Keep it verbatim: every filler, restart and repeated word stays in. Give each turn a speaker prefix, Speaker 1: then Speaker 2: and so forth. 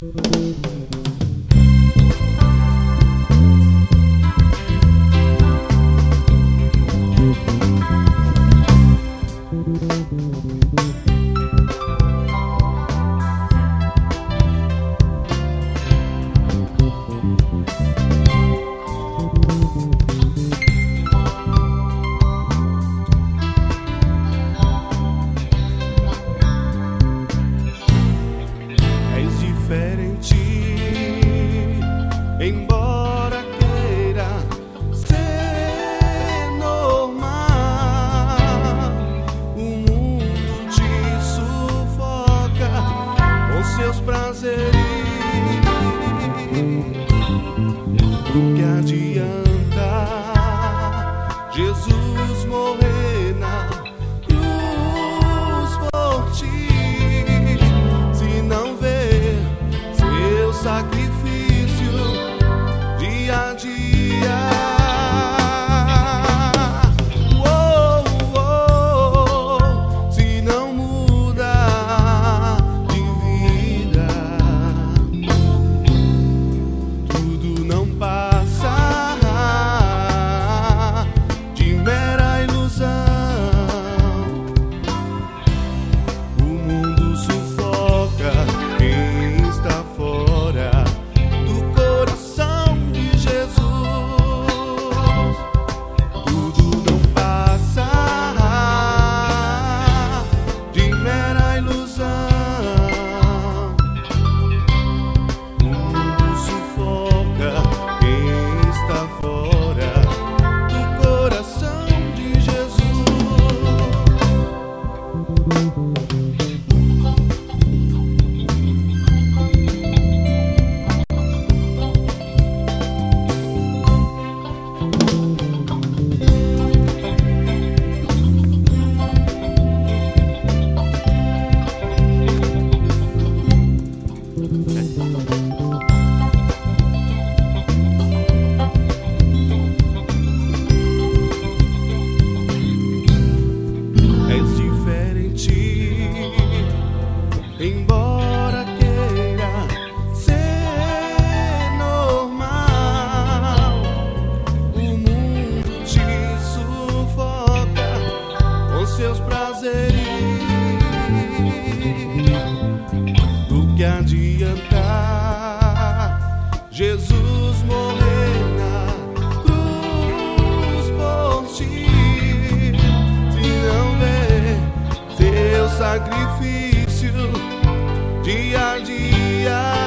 Speaker 1: Embora queira ser normal, o mundo te sufoca com seus prazeres. Do que adianta Jesus morrer na cruz por ti, se não ver seu sacrifício dia a dia? Oh, oh, se não muda de vida, tudo não passa de mera ilusão. O mundo sufoca quem está fora do coração de Jesus. Tudo não passa de mera ilusão. O mundo sufoca quem está fora do coração de Jesus. És diferente, embora queira ser normal, o mundo te sufoca com seus prazeres. Do que adianta Jesus morrer na cruz por ti, se não ver seu sacrifício dia a dia?